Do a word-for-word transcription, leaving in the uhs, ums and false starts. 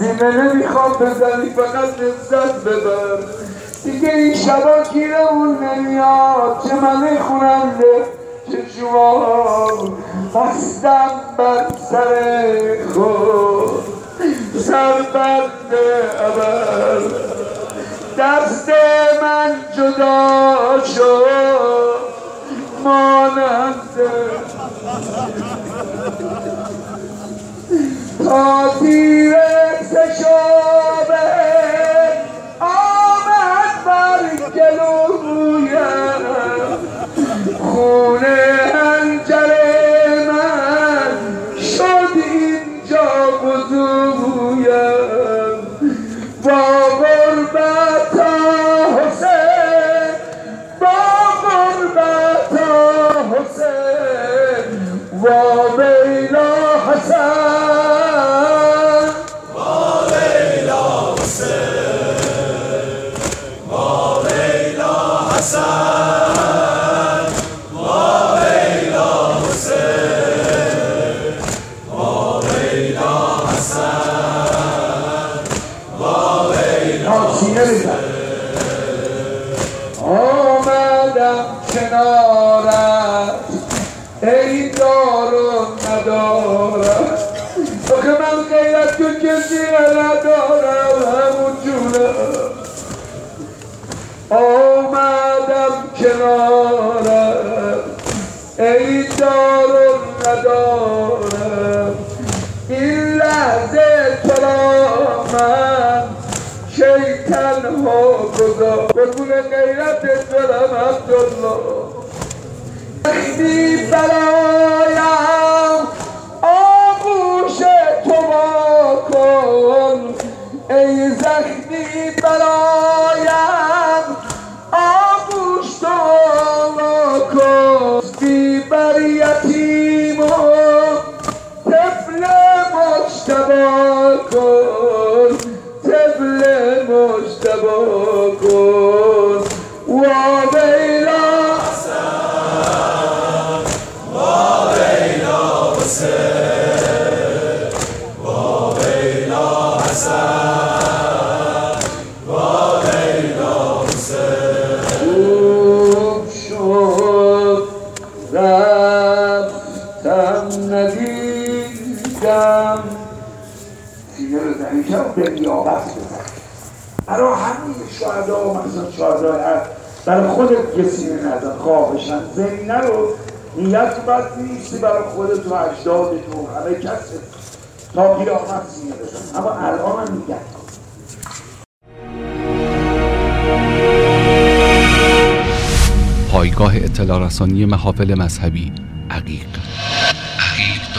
سینه نمیخوام بزنی فقط لذت ببر دیگه این شبا گیرمون نمیاد چه من خوننده چه شما بستم بر سر خود سربند اول دست من جدا شد مانند تا تیر سشابه آمد بر گلویم خونه هنجر من شد اینجا وضویم با غربت حسین با غربت حسین و ویلا حسن آمدم کنارت ای دار و ندارم آخه من غیرت تو کسی ندارم همون جونم آمدم کنارت ای دار و ندارم این لحظه تو را من کی تنها گذار قربون غیرت دارم عبدالله وقتی برایم آغوش تو وا کن ای زخمی برایم آغوش تو وا کن بی بر یتیم و طفل مجتبی کن طفل مجتبی کن و ویلا حسن و ویلا حسین و ویلا حسن و ویلا حسین خوب شد رفتم ندیدم سینه رو زنی کرد به نیابت بزن برای همین شهدا و مثلا شهدا هست برای خودت یه سینه نزن خواهشن زمینه رو نیت باید نیستی برای خودت و اجدادت و همه کسی تا قیامت سینه بزن اما الان هم نیت کن. پایگاه اطلاع رسانی محافل مذهبی عقیق